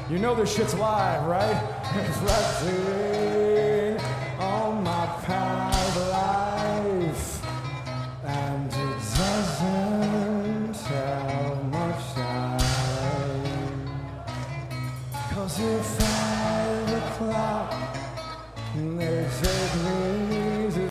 You know this shit's live, right? Reflecting on my past life, and it doesn't have much time. 'Cause at 5 o'clock they take me